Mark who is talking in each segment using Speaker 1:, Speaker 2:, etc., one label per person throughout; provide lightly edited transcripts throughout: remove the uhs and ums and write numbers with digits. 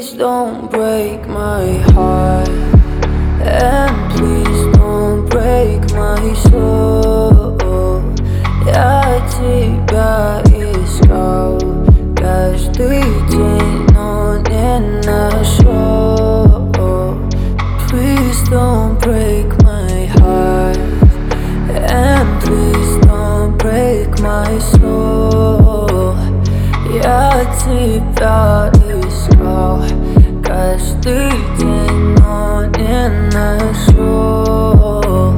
Speaker 1: Please don't break my heart, and please don't break my soul. Я тебя искал каждый день, но не нашел. Please don't break my heart, and please don't break my soul. Я тебя искал каждый день, но не нашел.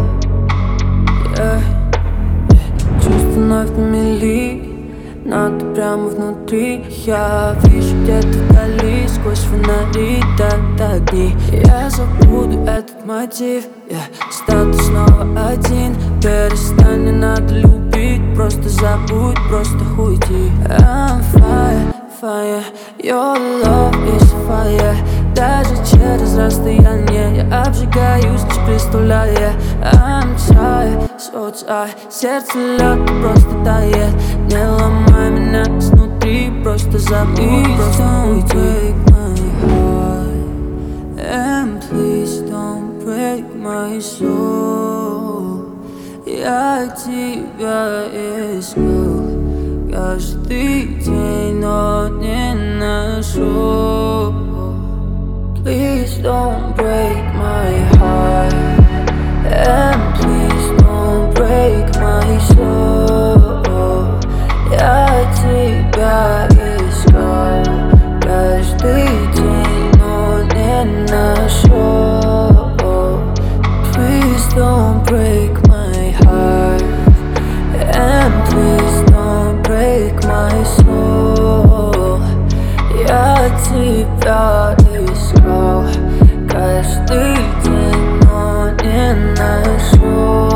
Speaker 1: Чувства вновь на мели, но ты прямо внутри. Я вижу где-то вдали, сквозь фонари огни. Я забуду этот мотив, статус снова один. Перестань, не надо любить, просто забудь, просто уйди. I'm fire, fire, your love is fire. Даже через расстояние я обжигаюсь, лишь представляя. I'm tired, so tired, сердце лед просто тает. Не ломай меня изнутри, просто забудь, просто уйди. And please don't break my soul. Я тебя искал каждый день, но не нашел. Please don't break my heart, and please don't break my soul. Я тебя искал каждый день, но не нашел. Please don't break my heart, and please don't break my soul. Я тебя искал каждый день, но не нашел.